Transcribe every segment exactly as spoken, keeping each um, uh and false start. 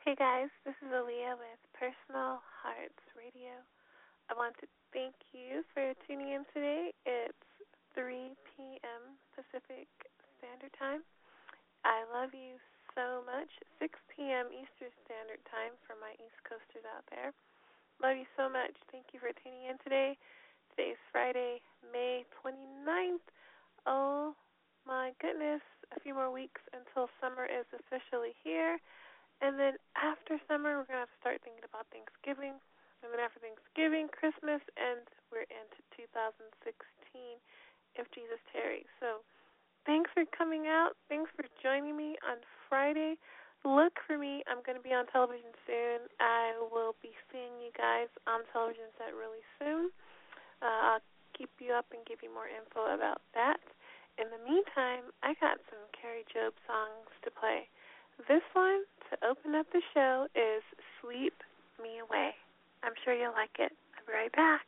Hey guys, this is Aaliyah with Personal Hearts Radio. I want to thank you for tuning in today. It's three p.m. Pacific Standard Time. I love you so much. six p.m. Eastern Standard Time for my East Coasters out there. Love you so much. Thank you for tuning in today. Today's Friday, May twenty-ninth. Oh my goodness, a few more weeks until summer is officially here. And then after summer, we're going to have to start thinking about Thanksgiving. And then after Thanksgiving, Christmas, and we're into two thousand sixteen if Jesus tarries. So thanks for coming out. Thanks for joining me on Friday. Look for me. I'm going to be on television soon. I will be seeing you guys on television set really soon. Uh, I'll keep you up and give you more info about that. In the meantime, I got some Carrie Job songs to play. This one, to open up the show, is Sweep Me Away. I'm sure you'll like it. I'll be right back.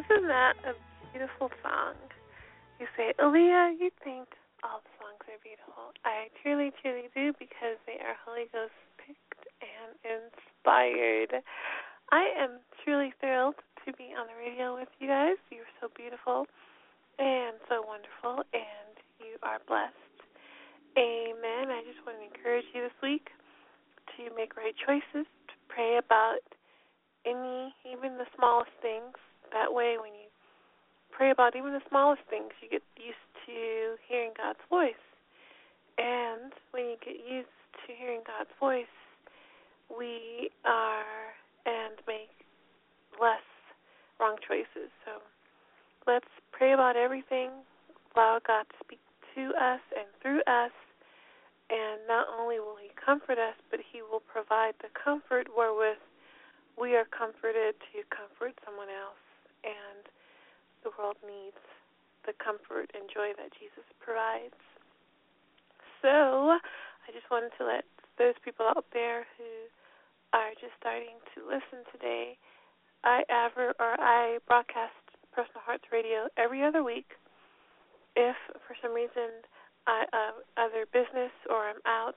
Isn't that a beautiful song? You say, Aaliyah, you think all the songs are beautiful. I truly, truly do, because they are Holy Ghost picked and inspired. I am truly thrilled to be on the radio with you guys. You're so beautiful and so wonderful, and you are blessed. Amen. I just want to encourage you this week to make right choices, to pray about any, even the smallest things. That way, when you pray about even the smallest things, you get used to hearing God's voice. And when you get used to hearing God's voice, we are and make less wrong choices. So let's pray about everything, allow God to speak to us and through us, and not only will He comfort us, but He will provide the comfort wherewith we are comforted to comfort someone else. And the world needs the comfort and joy that Jesus provides. So I just wanted to let those people out there who are just starting to listen today, I ever or I broadcast Personal Hearts Radio every other week. If for some reason I uh, other business or I'm out,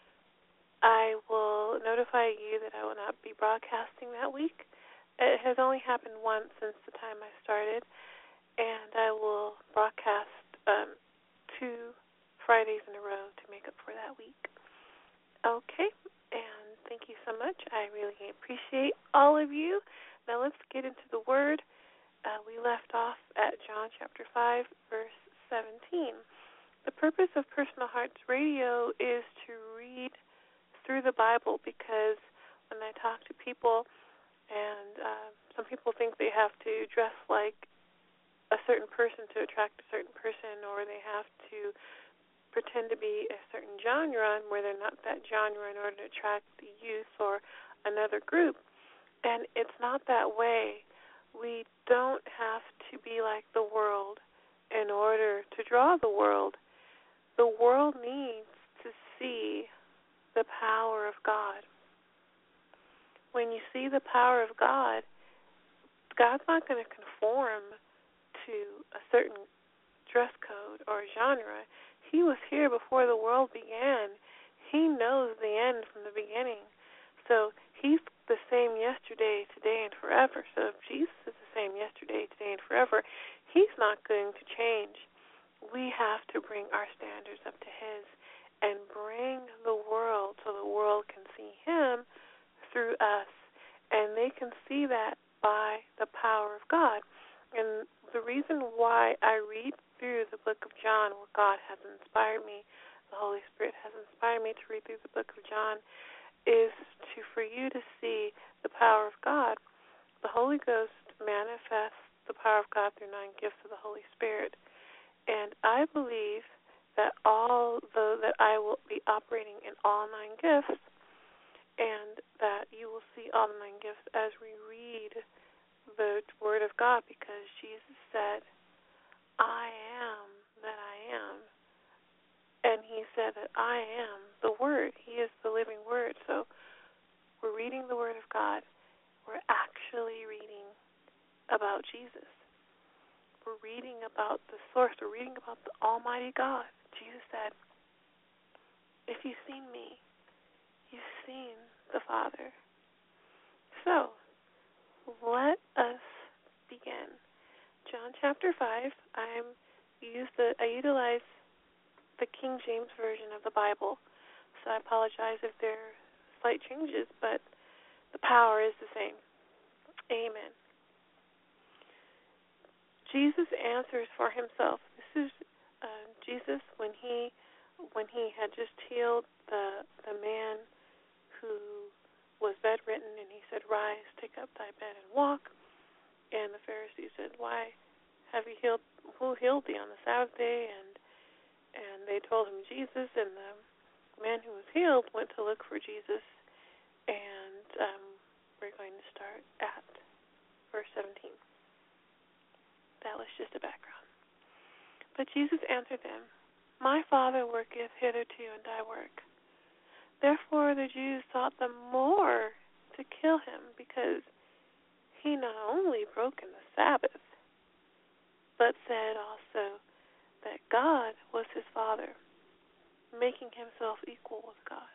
I will notify you that I will not be broadcasting that week. It has only happened once since the time I started, and I will broadcast um, two Fridays in a row to make up for that week. Okay, and thank you so much. I really appreciate all of you. Now let's get into the Word. Uh, we left off at John chapter five, verse seventeen. The purpose of Personal Hearts Radio is to read through the Bible, because when I talk to people, and uh, some people think they have to dress like a certain person to attract a certain person, or they have to pretend to be a certain genre where they're not that genre in order to attract the youth or another group. And it's not that way. We don't have to be like the world in order to draw the world. The world needs to see the power of God. When you see the power of God, God's not going to conform to a certain dress code or genre. He was here before the world began. He knows the end from the beginning. So He's the same yesterday, today, and forever. So if Jesus is the same yesterday, today, and forever, He's not going to change. We have to bring our standards up to His and bring the world so the world can see Him through us. And they can see that by the power of God. And the reason why I read through the book of John, where God has inspired me, the Holy Spirit has inspired me to read through the book of John, is to for you to see the power of God. The Holy Ghost manifests the power of God through nine gifts of the Holy Spirit. And I believe that although that I will be operating in all nine gifts, and that you will see all the nine gifts as we read the Word of God, because Jesus said, I am that I am. And He said that I am the Word. He is the living Word. So we're reading the Word of God. We're actually reading about Jesus. We're reading about the source. We're reading about the Almighty God. Jesus said, if you've seen me, you've seen the Father. So let us begin. John chapter five. I'm use the I utilize the King James version of the Bible, so I apologize if there are slight changes, but the power is the same. Amen. Jesus answers for Himself. This is uh, Jesus when he when he had just healed the the man who was bedridden, and He said, rise, take up thy bed and walk. And the Pharisees said, why have you healed, who healed thee on the Sabbath day? And and they told him Jesus, and the man who was healed went to look for Jesus. And um, we're going to start at verse seventeen. That was just a background. But Jesus answered them, my Father worketh hitherto, and I work. Therefore the Jews sought the more to kill Him, because He not only broke in the Sabbath, but said also that God was his Father, making himself equal with God.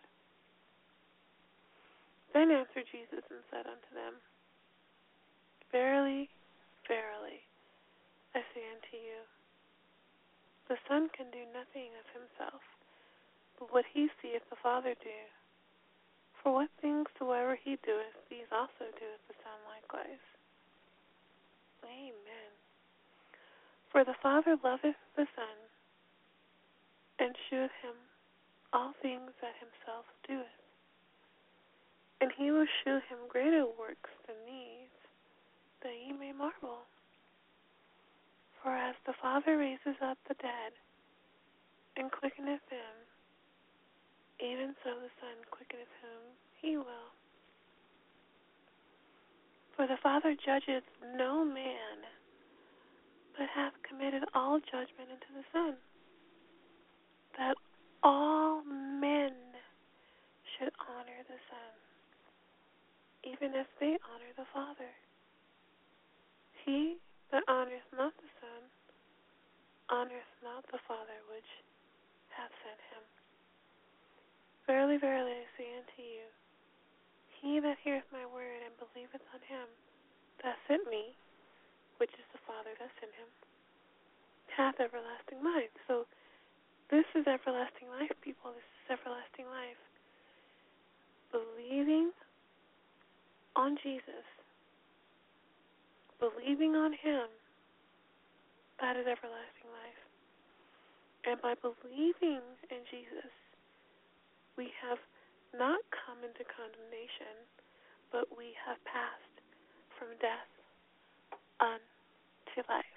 Then answered Jesus and said unto them, Verily, verily, I say unto you, the Son can do nothing of himself, but what he seeth the Father do. For what things soever he doeth, these also doeth the Son likewise. Amen. For the Father loveth the Son, and sheweth him all things that himself doeth. And he will shew him greater works than these, that ye may marvel. For as the Father raises up the dead, and quickeneth them, even so the Son quickeneth whom he will. For the Father judgeth no man, but hath committed all judgment unto the Son, that all men should honor the Son, even as they honor the Father. He that honoreth not the Son honoreth not the Father which hath sent him. Verily, verily, I say unto you, he that heareth my word and believeth on him that sent me, which is the Father that sent him, hath everlasting life. So this is everlasting life, people. This is everlasting life. Believing on Jesus, believing on him, that is everlasting life. And by believing in Jesus, we have not come into condemnation, but we have passed from death unto life.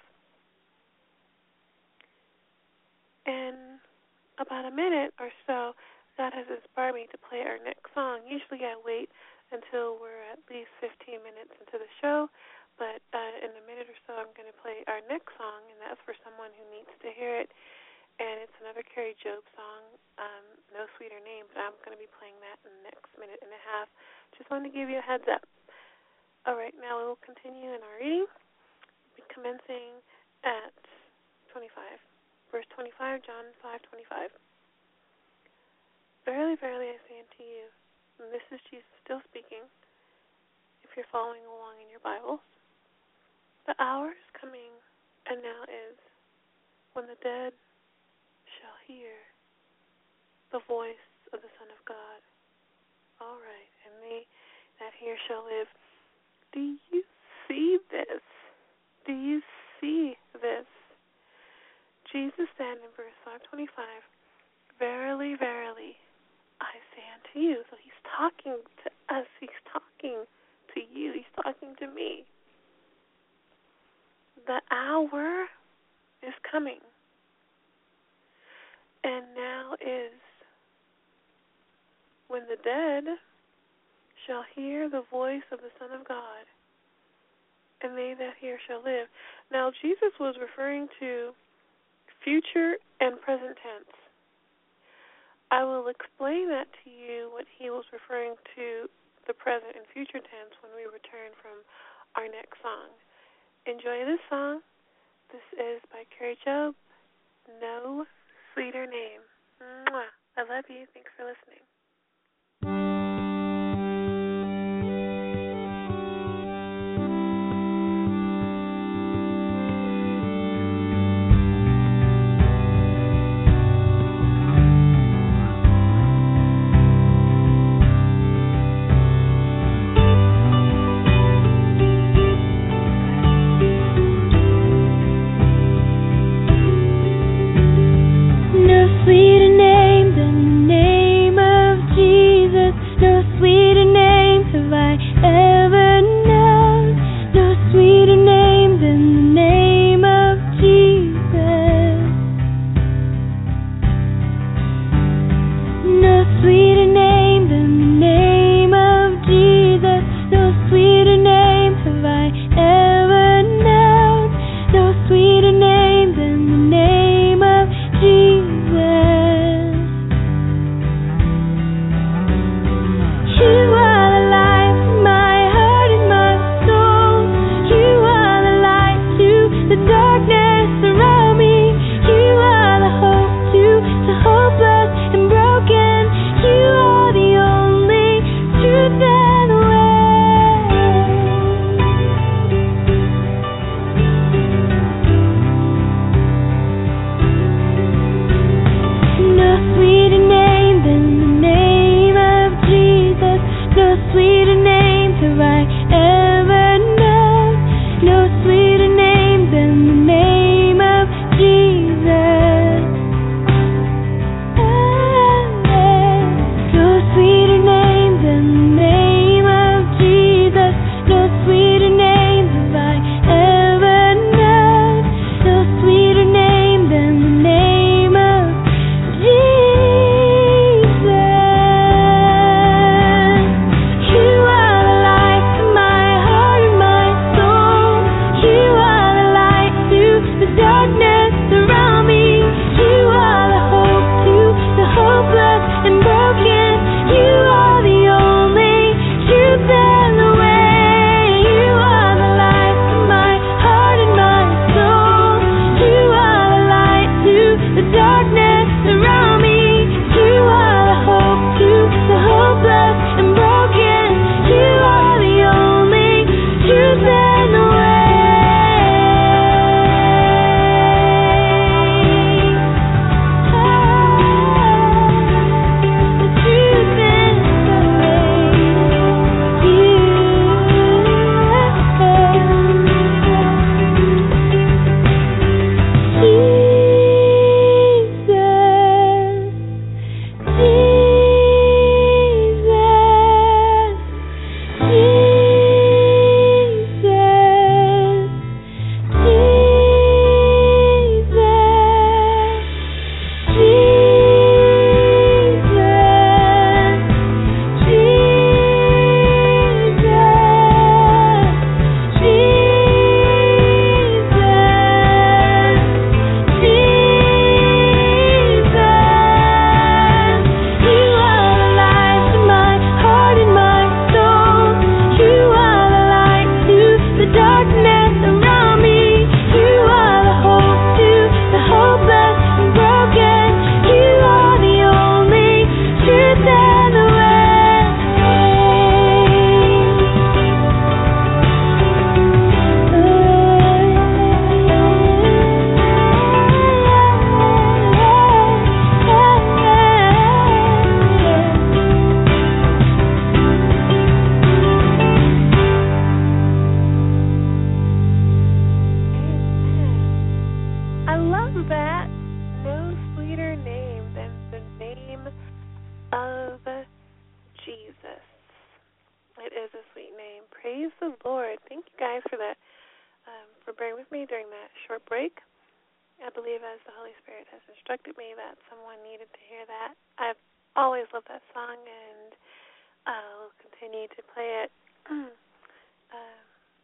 In about a minute or so, God has inspired me to play our next song. Usually I wait until we're at least fifteen minutes into the show, but uh, in a minute or so I'm going to play our next song, and that's for someone who needs to hear it. And it's another Carrie Job song, um, No Sweeter Name, but I'm going to be playing that in the next minute and a half. Just wanted to give you a heads up. All right, now we will continue in our reading, commencing at twenty-five. Verse twenty-five, John five twenty-five. Verily, verily, I say unto you, and this is Jesus still speaking, if you're following along in your Bibles, the hour is coming, and now is, when the dead shall hear the voice of the Son of God. All right, and they that hear shall live. Do you see this? Do you see this? Jesus said in verse five twenty-five, Verily, verily, I say unto you. So he's talking to us. He's talking to you. He's talking to me. The hour is coming, and now is, when the dead shall hear the voice of the Son of God, and they that hear shall live. Now, Jesus was referring to future and present tense. I will explain that to you, what he was referring to the present and future tense, when we return from our next song. Enjoy this song. This is by Carrie Job, No Sweeter Name. Mwah. I love you. Thanks for listening. No sweeter name than the name of for that, um, for bearing with me during that short break. I believe as the Holy Spirit has instructed me that someone needed to hear that. I've always loved that song, and I'll continue to play it uh,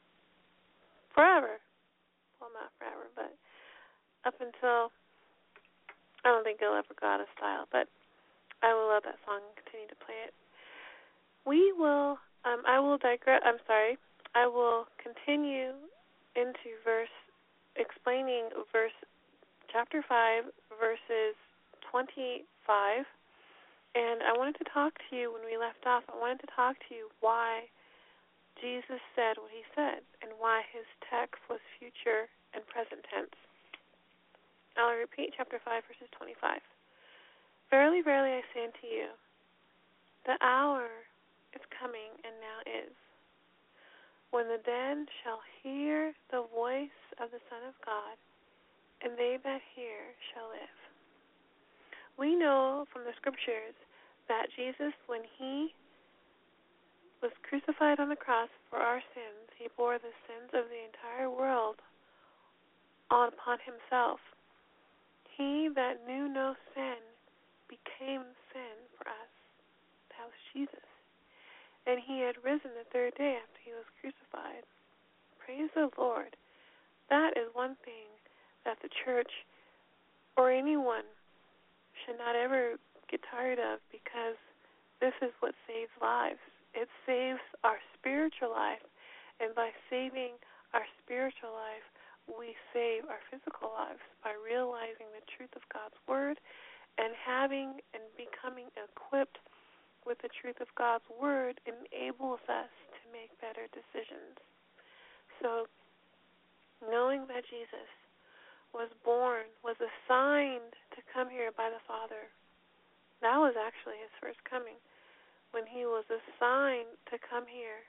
forever. Well, not forever, but up until, I don't think it'll ever go out of style, but I will love that song and continue to play it. We will, um, I will digress, I'm sorry, I will continue into verse, explaining verse chapter five, verses twenty-five, and I wanted to talk to you when we left off. I wanted to talk to you why Jesus said what he said and why his text was future and present tense. I'll repeat chapter five, verses twenty-five. Verily, verily, I say unto you, the hour is coming, and now is, when the dead shall hear the voice of the Son of God, and they that hear shall live. We know from the scriptures that Jesus, when he was crucified on the cross for our sins, he bore the sins of the entire world on upon himself. He that knew no sin became sin for us. That was Jesus. And he had risen the third day after he was crucified. Praise the Lord. That is one thing that the church or anyone should not ever get tired of, because this is what saves lives. It saves our spiritual life, and by saving our spiritual life, we save our physical lives by realizing the truth of God's Word and having and becoming equipped with the truth of God's Word enables us to make better decisions. So, knowing that Jesus was born, was assigned to come here by the Father. That was actually his first coming, when he was assigned to come here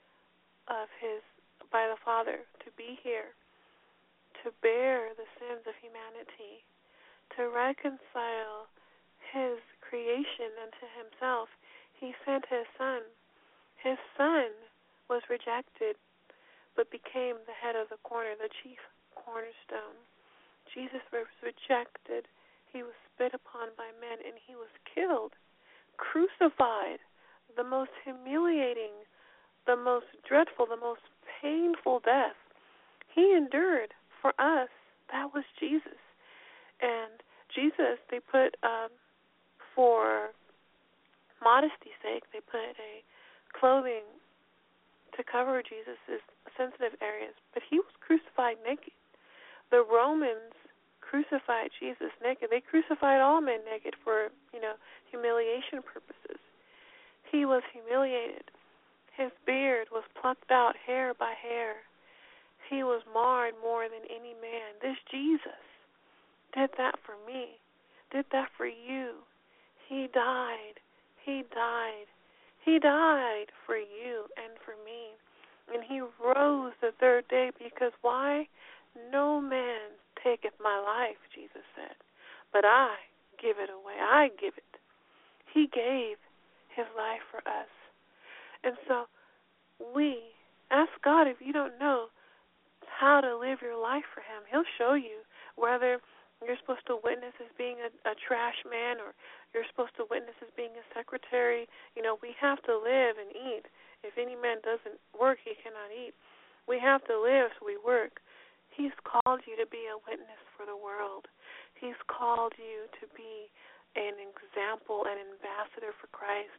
of his by the Father, to be here, to bear the sins of humanity, to reconcile his creation unto himself. He sent his Son. His Son was rejected, but became the head of the corner, the chief cornerstone. Jesus was rejected. He was spit upon by men, and he was killed, crucified, the most humiliating, the most dreadful, the most painful death. He endured for us. That was Jesus. And Jesus, they put, um, for modesty's sake, they put a clothing to cover Jesus' sensitive areas, but he was crucified naked. The Romans crucified Jesus naked. They crucified all men naked for, you know, humiliation purposes. He was humiliated. His beard was plucked out hair by hair. He was marred more than any man. This Jesus did that for me, did that for you. He died. He died. He died for you and for me. And he rose the third day, because why? No man taketh my life, Jesus said, but I give it away. I give it. He gave his life for us. And so we ask God, if you don't know how to live your life for him, he'll show you, whether you're supposed to witness as being a, a trash man, or you're supposed to witness as being a secretary. You know, we have to live and eat. If any man doesn't work, he cannot eat. We have to live, so we work. He's called you to be a witness for the world. He's called you to be an example, an ambassador for Christ,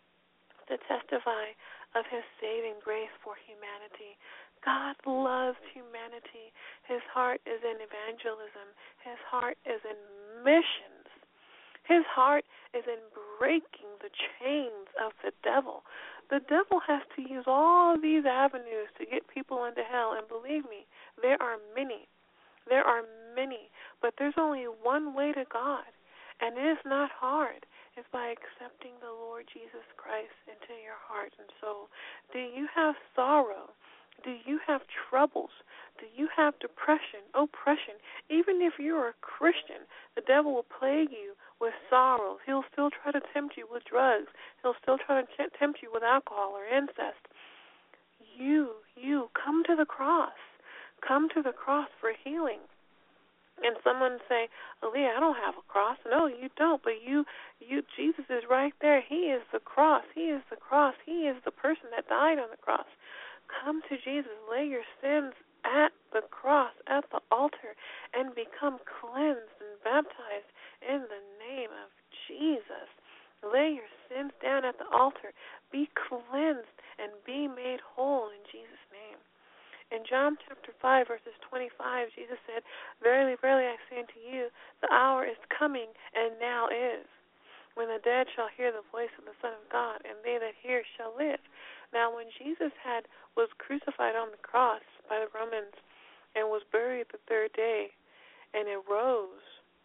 to testify of his saving grace for humanity. God loves humanity. His heart is in evangelism. His heart is in missions. His heart is in breaking the chains of the devil. The devil has to use all these avenues to get people into hell, and believe me, there are many. There are many, but there's only one way to God, and it is not hard. It's by accepting the Lord Jesus Christ into your heart and soul. Do you have sorrow? Do you have troubles? Do you have depression, oppression? Even if you're a Christian, the devil will plague you with sorrows. He'll still try to tempt you with drugs. He'll still try to tempt you with alcohol or incest. You, you. Come to the cross. Come to the cross for healing. And someone say, Aaliyah, I don't have a cross. No, you don't. But you, you, Jesus is right there. He is the cross. He is the cross. He is the person that died on the cross. Come to Jesus. Lay your sins at the cross, at the altar, and become cleansed and baptized in the name of Jesus. Lay your sins down at the altar. Be cleansed and be made whole in Jesus' name. In John chapter five, verses twenty-five, Jesus said, Verily, verily, I say unto you, the hour is coming, and now is, when the dead shall hear the voice of the Son of God, and they that hear shall live. Now, when Jesus had was crucified on the cross by the Romans and was buried the third day, and arose,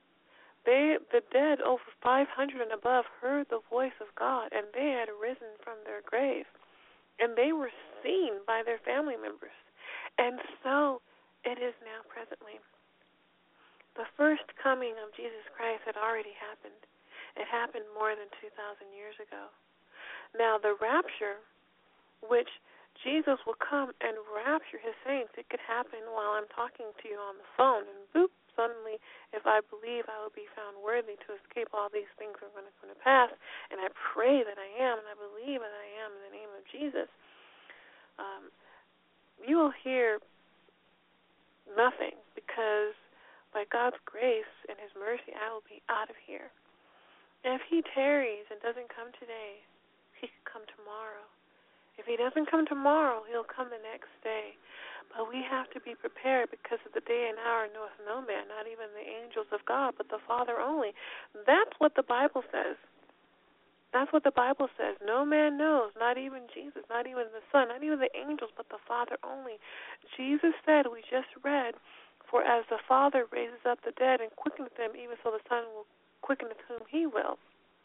they, the dead over five hundred and above, heard the voice of God, and they had risen from their grave, and they were seen by their family members. And so it is now presently. The first coming of Jesus Christ had already happened. It happened more than two thousand years ago. Now the rapture, which Jesus will come and rapture his saints, it could happen while I'm talking to you on the phone, and boop, suddenly, if I believe I will be found worthy to escape all these things are going to come to pass, and I pray that I am, and I believe that I am in the name of Jesus, um, you will hear nothing, because by God's grace and his mercy, I will be out of here. And if he tarries and doesn't come today, he could come tomorrow. If he doesn't come tomorrow, he'll come the next day. But we have to be prepared, because of the day and hour knoweth no man, not even the angels of God, but the Father only. That's what the Bible says. That's what the Bible says. No man knows, not even Jesus, not even the Son, not even the angels, but the Father only. Jesus said, we just read, for as the Father raises up the dead and quickeneth them, even so the Son will quickeneth whom he will.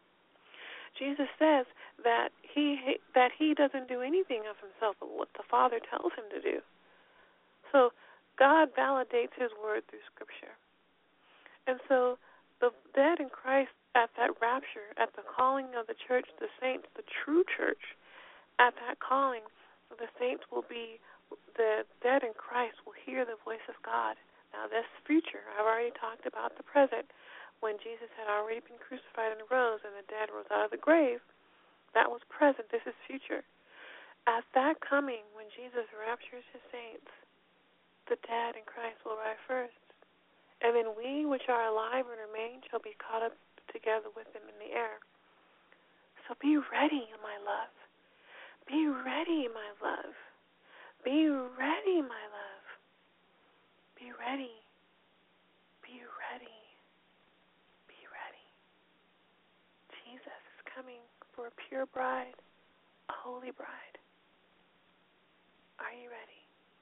Jesus says that he that he doesn't do anything of himself but what the Father tells him to do. So God validates his word through Scripture. And so the dead in Christ, at that rapture, at the calling of the church, the saints, the true church, at that calling, the saints will be, the dead in Christ will hear the voice of God. Now, this future, I've already talked about the present, when Jesus had already been crucified and rose, and the dead rose out of the grave. That was present. This is future. At that coming, when Jesus raptures his saints, the dead in Christ will rise first. And then we, which are alive and remain, shall be caught up together with him in the air. So be ready, my love. Be ready, my love. Be ready, my love. Be ready. Be ready. Be ready. Jesus is coming for a pure bride, a holy bride. Are you ready?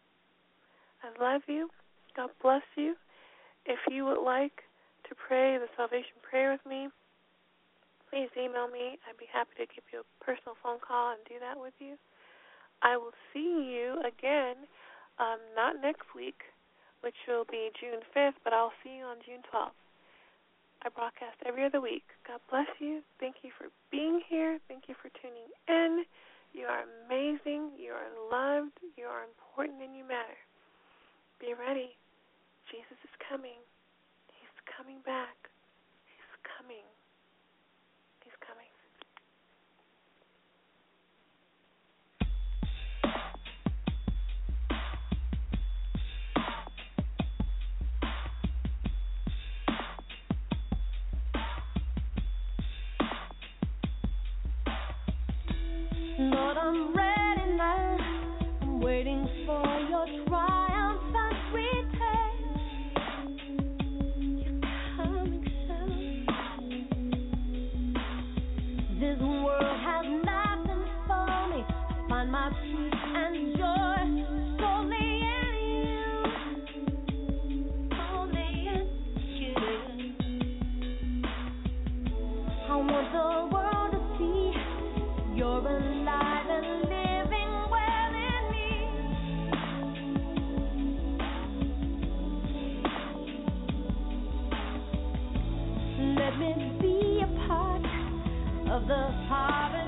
I love you. God bless you. If you would like to pray the salvation prayer with me, please email me. I'd be happy to give you a personal phone call and do that with you. I will see you again, um, not next week, which will be June fifth, but I'll see you on June twelfth. I broadcast every other week. God bless you. Thank you for being here. Thank you for tuning in. You are amazing. You are loved. You are important, and you matter. Be ready. Jesus is coming. He's coming back. He's coming. He's coming. Lord, I'm ready now. I'm waiting for your triumphant return. You're coming soon. This world has nothing for me. I find my peace and joy solely in you. Only in you. I want the world to see you're alive and living well in me. Let me be a part of the harvest.